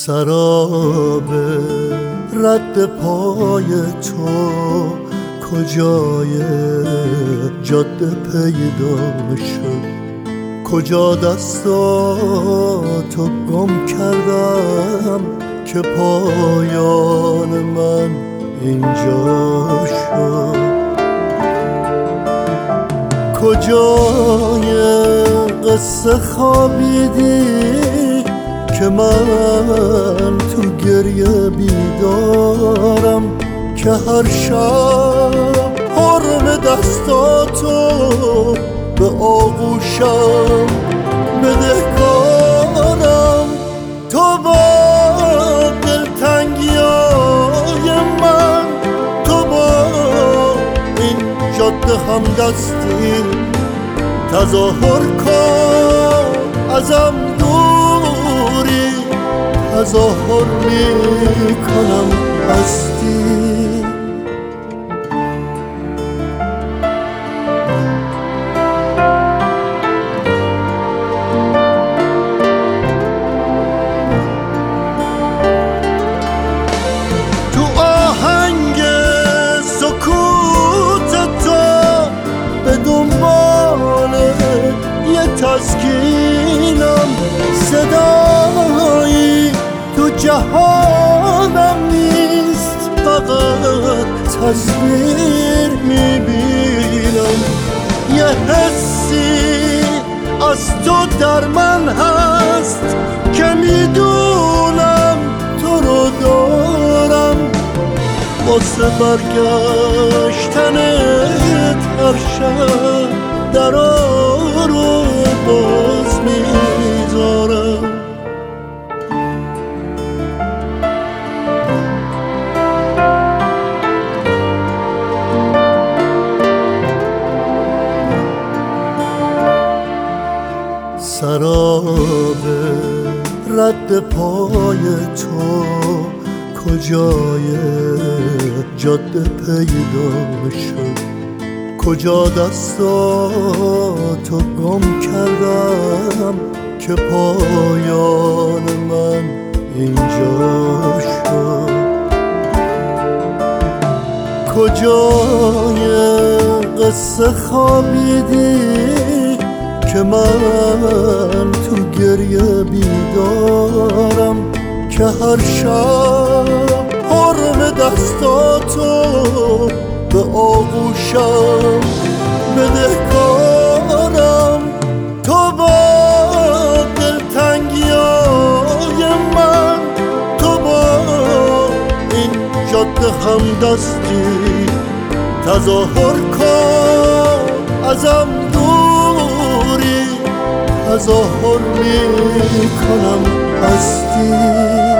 سراب رد پای تو کجای جاده پیدا شد؟ کجا دستاتو گم کردم که پایان من اینجا شد؟ کجای قصه خوابیدی که من تو گریه بیدارم، که هر شب حرم دستاتو به آغوشم بدهکارم. تو با دلتنگیای من، تو با این جاده همدستی تظاهر کن ازم دوری، تظاهر میکنم هستی. تو آهنگ سکوت تو به دنبال یه تسکینم، صدایی تو جهانم نیست، فقط تصویر میبینم. یه حسی از تو در من هست که میدونم تو رو دارم، واسه برگشتنت هر شب درا رو باز میذارم. سراب رد پای تو کجای جاده پیدا شد؟ کجا دستاتو گم کردم که پایان من اینجا شد؟ کجای قصه خوابیدی که من تو گریه بیدارم، که هر شب حرم دستاتو به آغوشم بدهکارم. تو با دلتنگیای من، تو با این جاده همدستی تظاهر کن ازم دوری، تظاهر میکنم هستی.